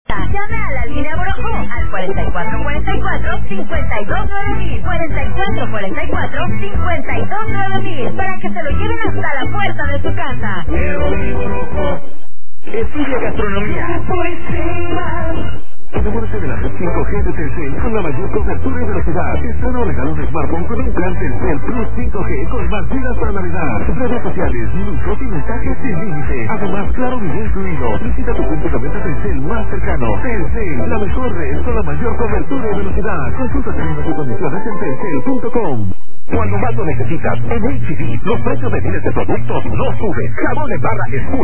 Llame a la línea Brojo al 4444-529000, 4444-529000, para que se lo lleven hasta la puerta de su casa. Estudia gastronomía. Enamórate de la red 5G de Telcel con la mayor cobertura y velocidad. Te están regalando un smartphone con un plan Telcel Plus 5G con más gigas para Navidad. Redes sociales, minutos y mensajes sin límite. Además, claro video incluido. Visita tu punto de venta Telcel más cercano. Telcel, la mejor red con la mayor cobertura y velocidad. Consulta términos y condiciones en telcel.com. Cuando más lo necesitas, en HB, los precios de miles de productos no suben. Jabón en barra School